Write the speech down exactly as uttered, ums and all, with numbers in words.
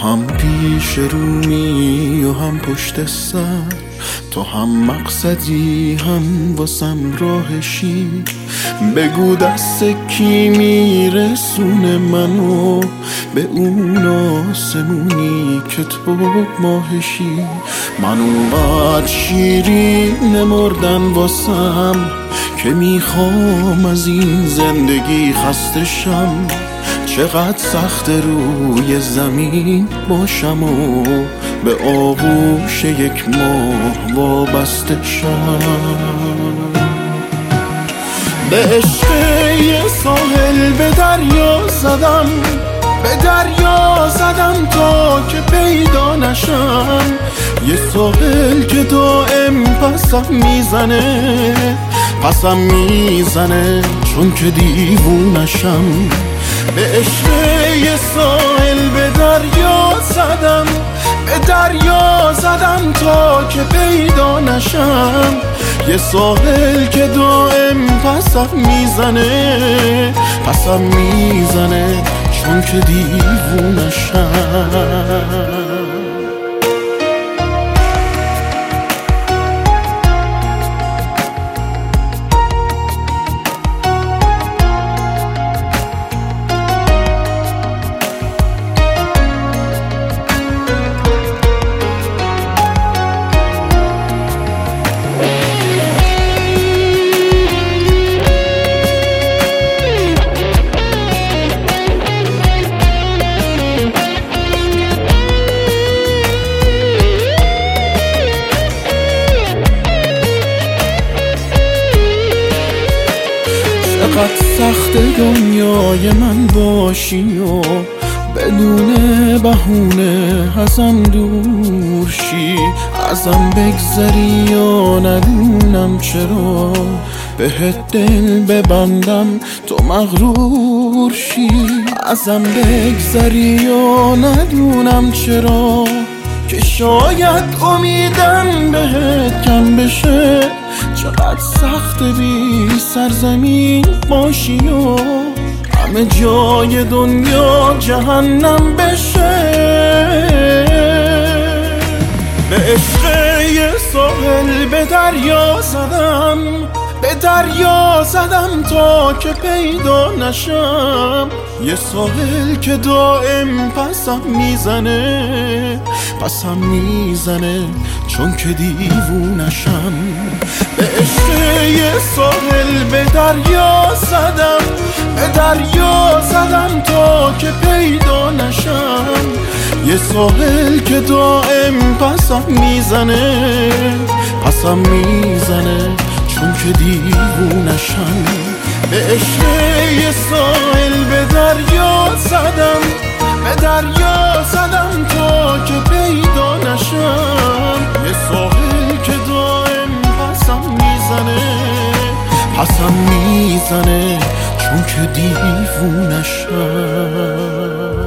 هم پیش رو می و هم پشت سر، تو هم مقصدی هم واسم راهشی. بگو دست کی میرسونه منو به اون آسمونی که تو ماهشی. من اونقدر شیرین مردن واسم که میخوام از این زندگی خسته شم. چقدر سخت روی زمین باشم و به آغوش یک ماه وابسته شم. به عشق یه ساحل به دریا زدم، به دریا زدم تا که پیدا نشم. یه ساحل که دائم پسم میزنه، پسم میزنه چون که دیوونشم. به عشق یه ساحل به دریا زدم، به دریا زدم تا که پیدا نشم. یه ساحل که دائم پسم میزنه، پسم میزنه چون که دیوونشم. چقدر سخت دنیای من باشی و بدون بهونه ازم دور شی. ازم بگذری یا ندونم چرا بهت دل ببندم تو مغرور شی. ازم بگذری یا ندونم چرا که شاید امیدم بهت کم بشه. چقدر سخت بی سرزمین باشی و همه جای دنیا جهنم بشه. به عشق یه ساحل به دریا زدم، به دریا زدم تا که پیدا نشم. یه ساحل که دائم پسم میزنه، پسم میزنه چون که دیوونشم. به عشق یه ساحل به دریا زدم، به دریا زدم تا که پیدا نشم. یه ساحل که دائم پسم میزنه، پسم میزنه چون که دیوونشم. به عشق یه ساحل به دریا زدم، به دریا زدم تا که پیدا نشم. یه ساحل که دائم پسم میزنه، پسم میزنه چون که دیوونشم.